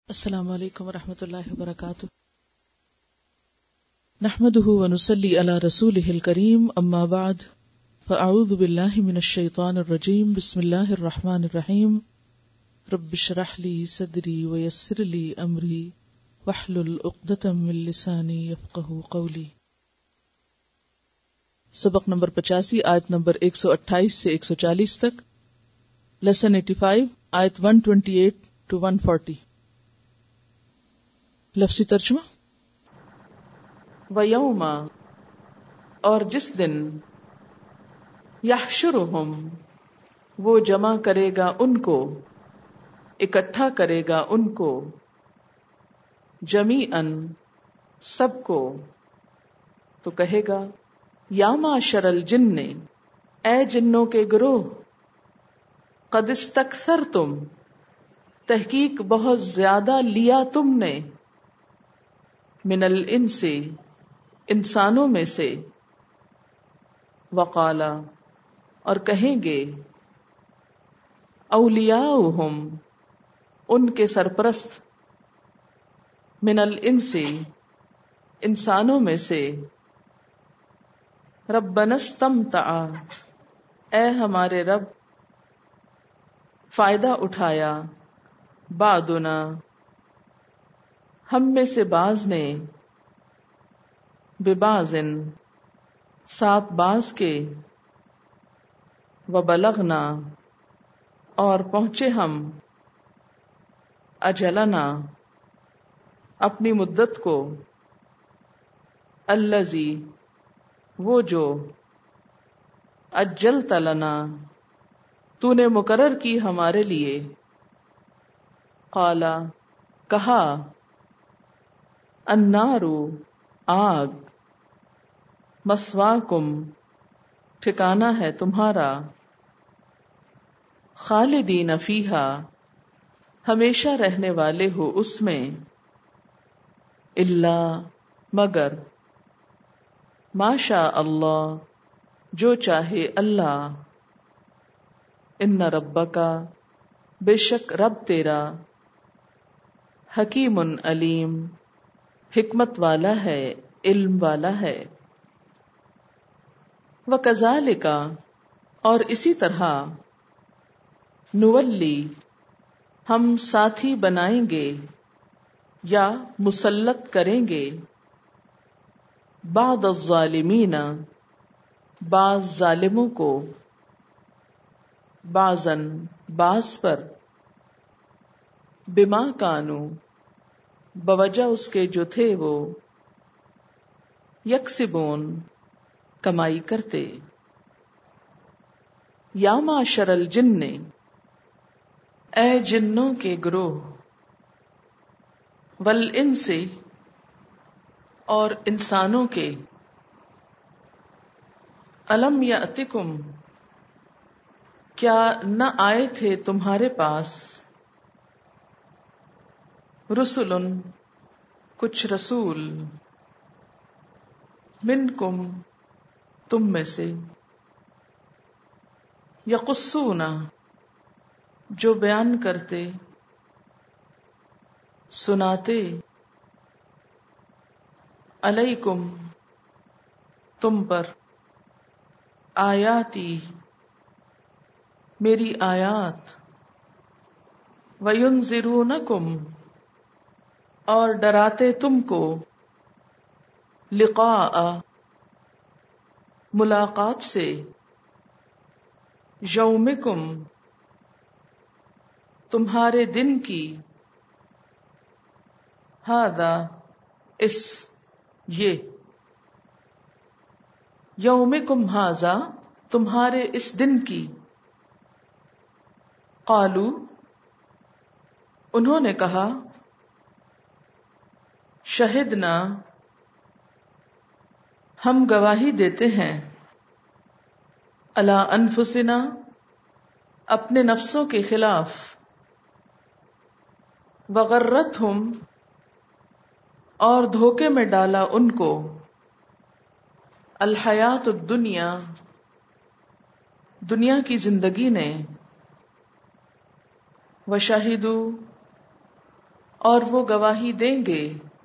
السلام علیکم ورحمۃ اللہ وبرکاتہ. نحمده ونصلي على رسوله الكريم اما بعد فاعوذ باللہ من الشیطان الرجیم بسم اللہ الرحمن الرحیم رب اشرح لي صدری ويسر لي امری واحلل عقدۃ من لسانی یفقهوا قولی. سبق نمبر 85 آیت نمبر 128 سے 140 تک. لیسن 85 آیت 128 to 140. لفظی ترجمہ. وَيَوْمَ اور جس دن يَحْشُرُهُمْ وہ جمع کرے گا ان کو، اکٹھا کرے گا ان کو، جمیعاً سب کو، تو کہے گا یا معشر الجن اے جنوں کے گروہ، قد استکثرتم تحقیق بہت زیادہ لیا تم نے، من الانس انسانوں میں سے، وقالا اور کہیں گے، اولیاؤہم ان کے سرپرست، من الانس انسانوں میں سے، ربنا استمتع اے ہمارے رب فائدہ اٹھایا، بعدنا ہم میں سے بعض نے، ببعضن ساتھ بعض کے، وبلغنا اور پہنچے ہم، اجلنا اپنی مدت کو، الذی وہ جو، اجلت لنا تو نے مقرر کی ہمارے لیے، قالا کہا، النار آگ، مثواکم ٹھکانہ ہے تمہارا، خالدین فیہا ہمیشہ رہنے والے ہو اس میں، الا مگر، ما شاء اللہ جو چاہے اللہ، ان ربک بے شک رب تیرا، حکیم علیم حکمت والا ہے، علم والا ہے. وَكَذَلِكَ اور اسی طرح، نولی ہم ساتھی بنائیں گے یا مسلط کریں گے، بعض الظالمین بعض ظالموں کو، بعضاً بعض پر، بما کانوا بوجہ اس کے جو تھے وہ، یکسبون کمائی کرتے. یا معشر الجن اے جنوں کے گروہ، والانس اور انسانوں کے، الم یأتکم کیا نہ آئے تھے تمہارے پاس، رسل کچھ رسول، منکم تم میں سے، یقصون جو بیان کرتے، سناتے، علیکم تم پر، آیاتی میری آیات، وینذرونکم اور ڈراتے تم کو، لقاء ملاقات سے، یومکم تمہارے دن کی، ھذا اس یہ، یومکم ھذا تمہارے اس دن کی. قالوا انہوں نے کہا، شہدنا ہم گواہی دیتے ہیں، علی انفسنا اپنے نفسوں کے خلاف، وغرتہم اور دھوکے میں ڈالا ان کو، الحیات الدنیا دنیا کی زندگی نے، وشہدوا اور وہ گواہی دیں گے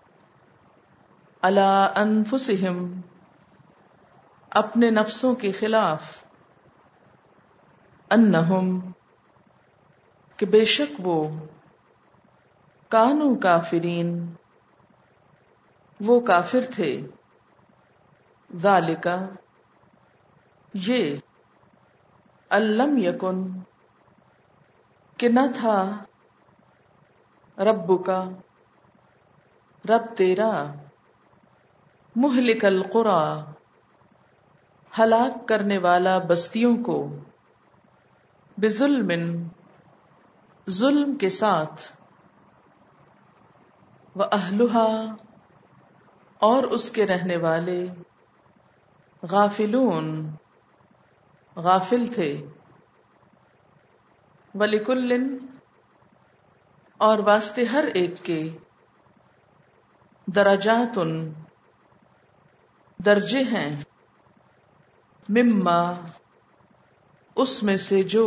علی انفسہم اپنے نفسوں کے خلاف انہم کہ بے شک وہ کانوا کافرین وہ کافر تھے ذالک یہ الم یکن کہ نہ تھا ربک رب تیرا مہلک القری ہلاک کرنے والا بستیوں کو بظلم ظلم کے ساتھ وَأَهْلُهَا اور اس کے رہنے والے غافلون غافل تھے وَلِكُلٍّ اور واسطے ہر ایک کے درجات درجے ہیں مما اس میں سے جو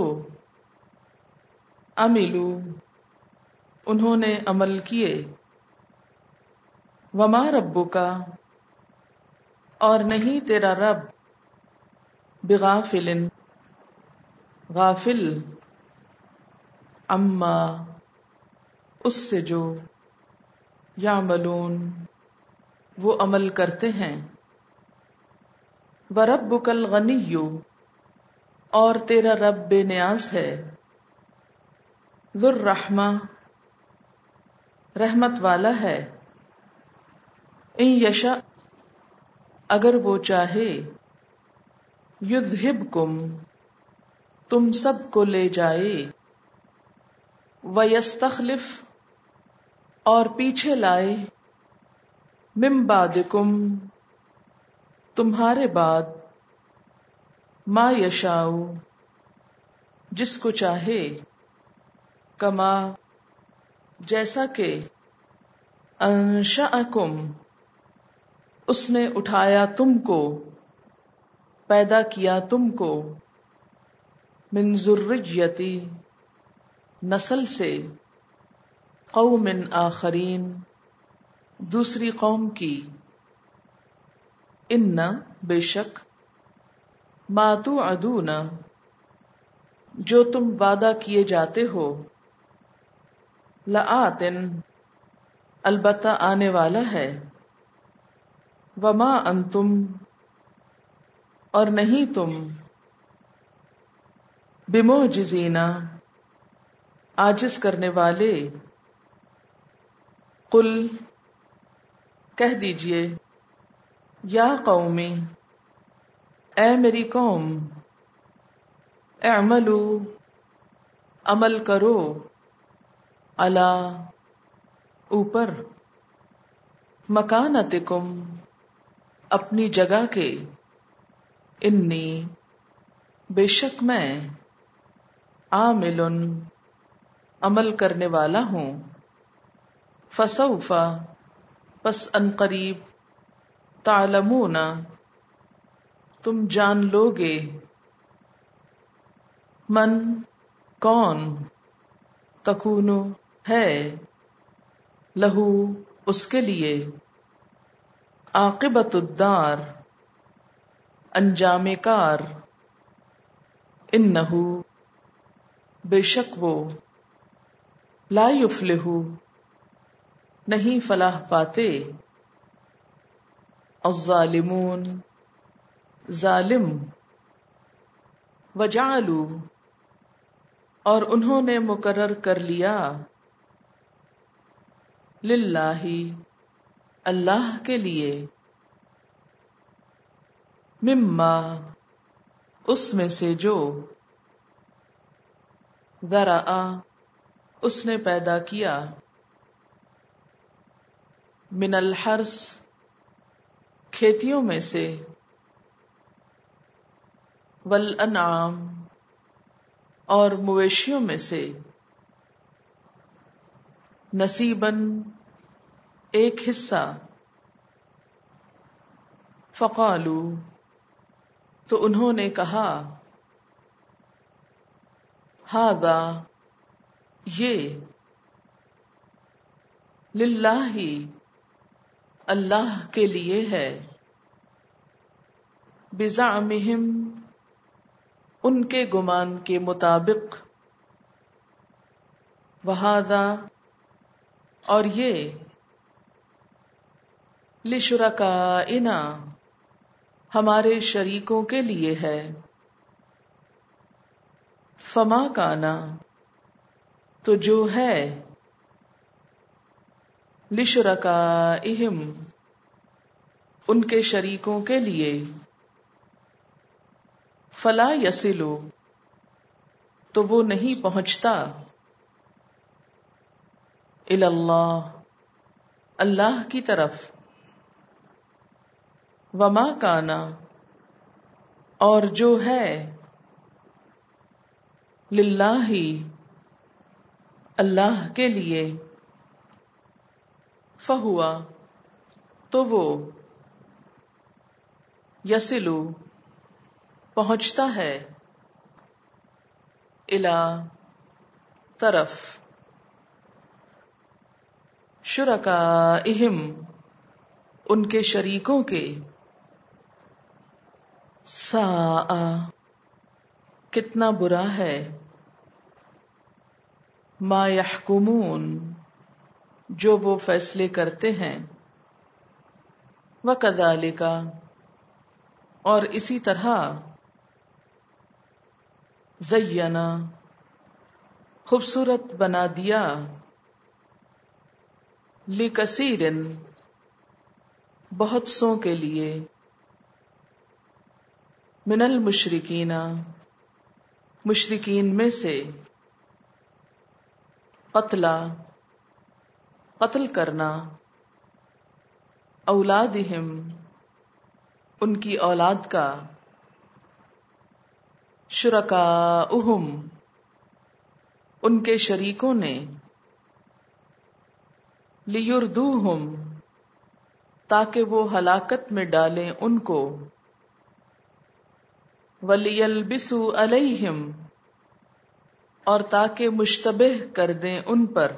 عملو انہوں نے عمل کیے وما ربک اور نہیں تیرا رب بغافل غافل عما اس سے جو یعملون وہ عمل کرتے ہیں وَرَبُّكَ الْغَنِيُّ اور تیرا رب بے نیاز ہے ذو الرحمہ رحمت والا ہے ان یشاء اگر وہ چاہے یذہبکم تم سب کو لے جائے ویستخلف اور پیچھے لائے من بعدکم تمہارے بعد ما یشاء جس کو چاہے کما جیسا کہ انشأکم اس نے اٹھایا تم کو پیدا کیا تم کو من ذریتی نسل سے قوم آخرین دوسری قوم کی ان بے شک ما توعدون جو تم وعدہ کیے جاتے ہو لآت البتہ آنے والا ہے وما انتم اور نہیں تم بمعجزین عاجز کرنے والے قل کہہ دیجئے یا قومی اے میری قوم اعملوا عمل کرو علی اوپر مکانتکم اپنی جگہ کے انی بے شک میں عامل عمل کرنے والا ہوں فسوف پس ان قریب تعلمون تم جان لو گے من کون تکونو ہے لہو اس کے لیے عاقبت الدار انجام کار انہو بے شک وہ لا یفلح نہیں فلاح پاتے الظالمون ظالم وجعلوا اور انہوں نے مقرر کر لیا للہ اللہ کے لیے مما اس میں سے جو ذرأ اس نے پیدا کیا من الحرث کھیتیوں میں سے والانعام اور مویشیوں میں سے نصیباً ایک حصہ فقالو تو انہوں نے کہا ھذا یہ للہ اللہ کے لیے ہے، بزعمہم ان کے گمان کے مطابق، وہذا اور یہ، لشرکائنا ہمارے شریکوں کے لیے ہے، فما کانا تو جو ہے، لشرکائہم ان کے شریکوں کے لیے، فلا یصلو تو وہ نہیں پہنچتا، الی اللہ اللہ کی طرف، وما کانا اور جو ہے، للہ اللہ کے لیے، فہوا تو وہ، یصلو پہنچتا ہے، الی طرف، شرکائہم ان کے شریکوں کے، ساء کتنا برا ہے، ما یحکمون جو وہ فیصلے کرتے ہیں، وکذالک اور اسی طرح، زینا خوبصورت بنا دیا، لکثیر بہت سوں کے لیے، من المشرکین مشرکین میں سے، قتل کرنا، اولادہم ان کی اولاد کا، شرکاؤہم ان کے شریکوں نے، لیردوہم تاکہ وہ ہلاکت میں ڈالیں ان کو، ولیلبسوا علیہم اور تاکہ مشتبہ کر دیں ان پر،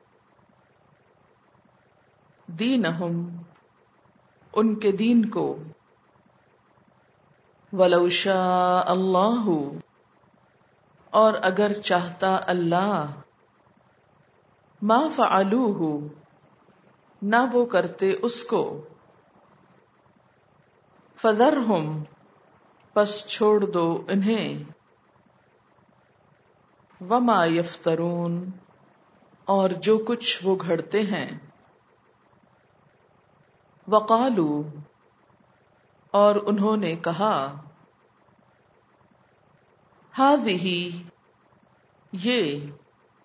دینہم ان کے دین کو، ولو شاء اللہ اور اگر چاہتا اللہ، ما فعلوہ نہ وہ کرتے اس کو، فذرہم پس چھوڑ دو انہیں، وما یفترون اور جو کچھ وہ گھڑتے ہیں، وقالو اور انہوں نے کہا، ہذہ یہ،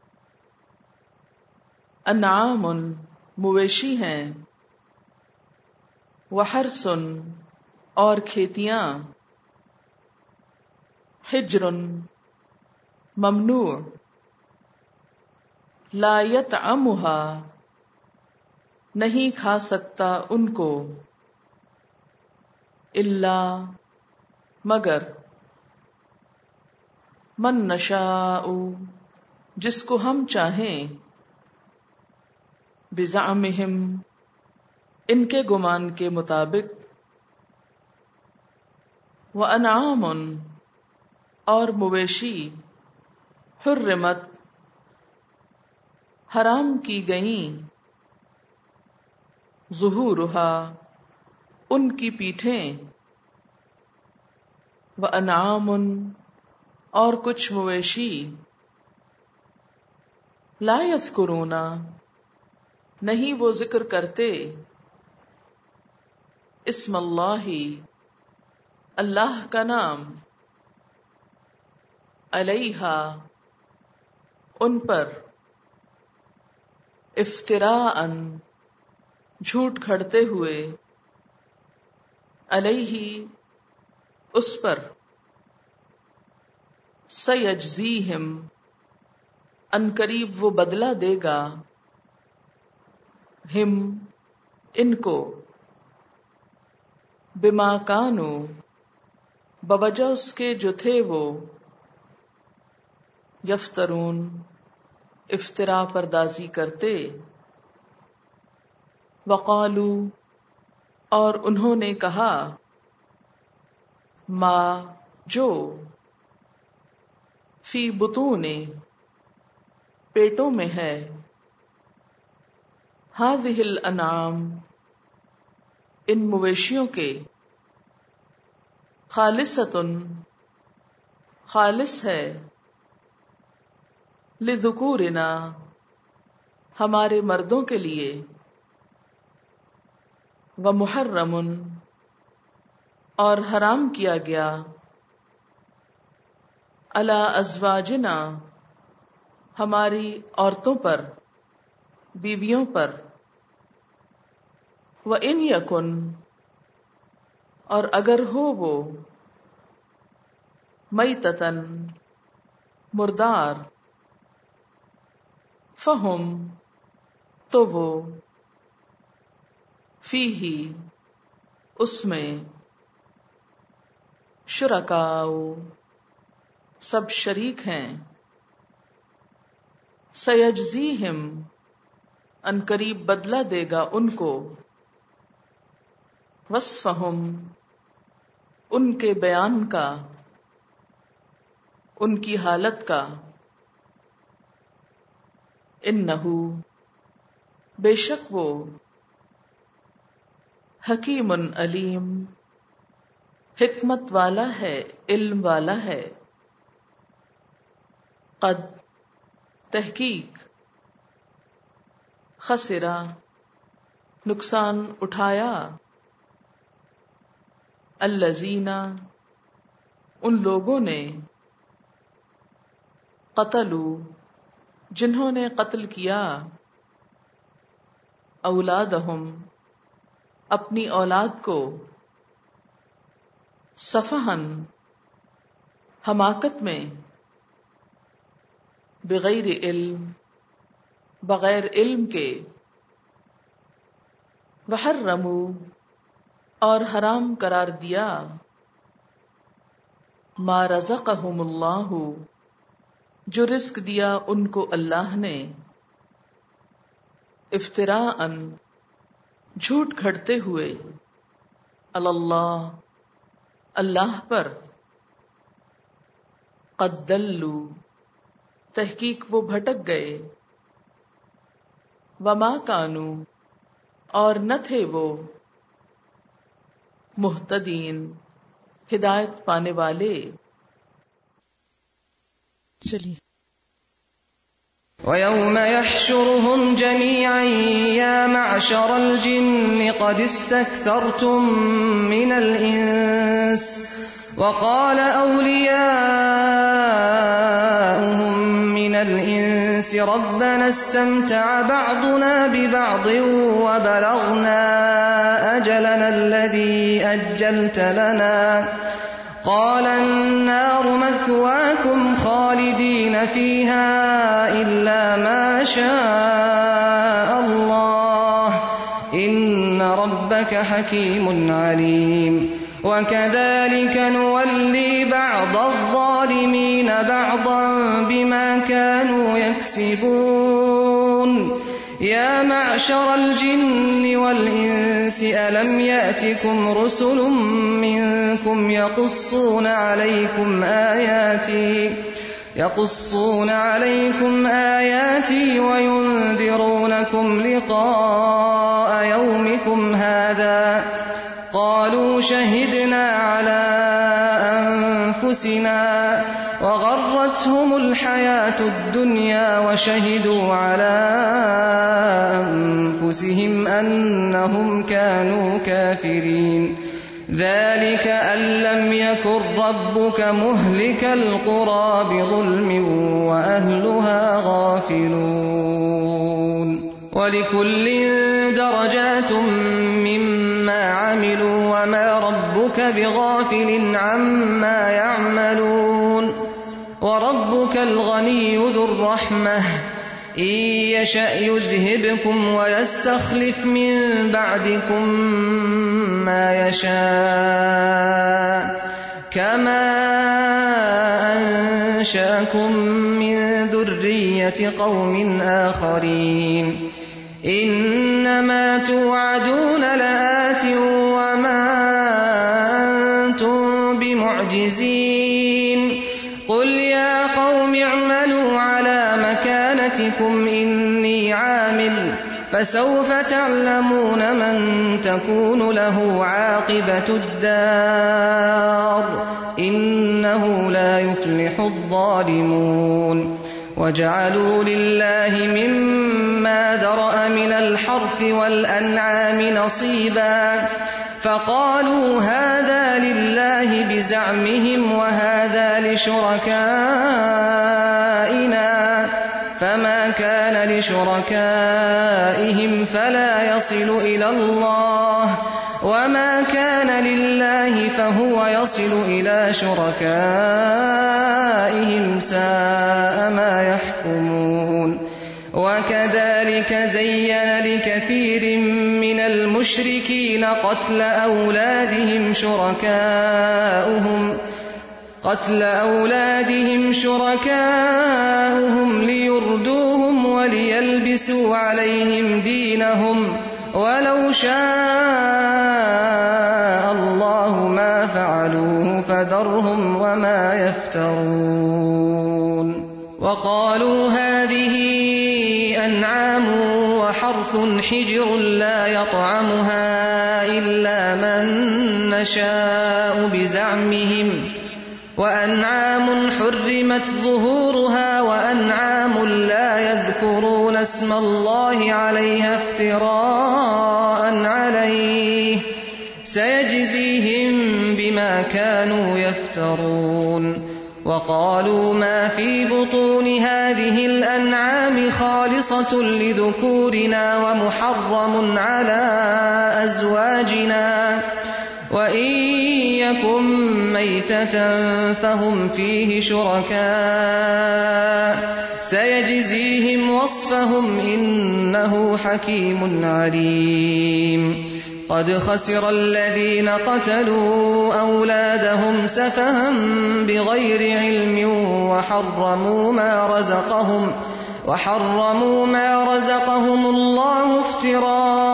انعام مویشی ہیں، وحرث اور کھیتیاں، حجر ممنوع، لا یطعمھا نہیں کھا سکتا ان کو، الا مگر، من نشاء جس کو ہم چاہیں، بزعمہم ان کے گمان کے مطابق، وانعام اور مویشی، حرمت حرام کی گئیں، ظہورھا ان کی پیٹھیں، وانعام اور کچھ مویشی، لا یذکرون نہیں وہ ذکر کرتے، اسم اللہ اللہ کا نام، علیہا ان پر، افتراء جھوٹ گھڑتے ہوئے، علیہ اس پر، سیجزیہم ان قریب وہ بدلہ دے گا، ہم ان کو، بما کانوا بوجہ اس کے جو تھے وہ، یفترون افترا پردازی کرتے، وقالوا اور انہوں نے کہا ما جو فی بطون پیٹوں میں ہے ہذہ الانعام ان مویشیوں کے خالصۃ خالص ہے لذکورنا ہمارے مردوں کے لیے ومحرم اور حرام کیا گیا علی ازواجنا ہماری عورتوں پر بیویوں پر وَإِنْ يَكُنْ اور اگر ہو وہ میتتن مردار فہم تو وہ فیہی اس میں شرکاء سب شریک ہیں سیجزیہم ان قریب بدلہ دے گا ان کو وصفہم ان کے بیان کا ان کی حالت کا انہو بے شک وہ حکیم علیم حکمت والا ہے علم والا ہے قد تحقیق خسرا نقصان اٹھایا الذین ان لوگوں نے قتلوا جنہوں نے قتل کیا اولادہم اپنی اولاد کو سفہن حماقت میں بغیر علم بغیر علم کے وحرموا اور حرام قرار دیا ما رزقہم اللہ جو رزق دیا ان کو اللہ نے افتراءً جھوٹ گھڑتے ہوئے اللہ اللہ پر قد دلوا تحقیق وہ بھٹک گئے وما کانوا اور نہ تھے وہ مہتدین ہدایت پانے والے. چلیے وَيَوْمَ يَحْشُرُهُمْ جَمِيعًا يَا مَعْشَرَ الْجِنِّ قَدِ اسْتَكْثَرْتُم مِّنَ الْإِنسِ وَقَالَ أَوْلِيَاؤُهُم مِّنَ الْإِنسِ رَبَّنَا اسْتَمْتَعَ بَعْضُنَا بِبَعْضٍ وَبَلَغْنَا أَجَلَنَا الَّذِي أَجَّلْتَ لَنَا قال النار مثواكم خالدين فيها إلا ما شاء الله إن ربك حكيم عليم وكذلك نولي بعض الظالمين بعضا بما كانوا يكسبون يا معشر الجن والإنس ألم يأتكم رسل منكم يقصون عليكم آياتي وينذرونكم لقاء يومكم هذا قالوا شهدنا على أنفسنا وغرتهم الحياة الدنيا وشهدوا على أنفسهم أنهم كانوا كافرين ذلك أن لم يكن ربك مهلك القرى بظلم وأهلها غافلون ولكل درجات مما عملوا وما ربك بغافل عما يعملون وربك الغني ذو الرحمة إن يشأ يذهبكم ويستخلف من بعدكم ما يشاء كما أنشأكم من ذرية قوم آخرين إنه إنما توعدون لآت وما أنتم بمعجزين قل يا قوم اعملوا على مكانتكم إني عامل فسوف تعلمون من تكون له عاقبة الدار إنه لا يفلح الظالمون وجعلوا لله مما ذرأ من الحرث والأنعام نصيبا فقالوا هذا لله بزعمهم وهذا لشركائنا فما كان لشركائهم فلا يصل إلى الله وما كان لله فهو يصل إلى شركائهم ساء ما يحكمون وكذلك زين لكثير من المشركين قتل أولادهم شركاؤهم ليردوهم وليلبسوا عليهم دينهم ولو شاء الله ما فعلوه فذرهم وما يفترون وقالوا هذه أنعام وحرث حجر لا يطعمها إلا من نشاء بزعمهم وأنعام حرمت ظهورها وأنعام لا يذكرون اسم الله عليها افتراء عليه سيجزيهم بما كانوا يفترون وقالوا ما في بطون هذه الأنعام خالصة لذكورنا ومحرم على أزواجنا وإن يكن ميتة فهم فيه شركاء سيجزيهم وصفهم إنه حكيم عليم قد خسر الذين قتلوا أولادهم سفها بغير علم وحرموا ما رزقهم الله افتراء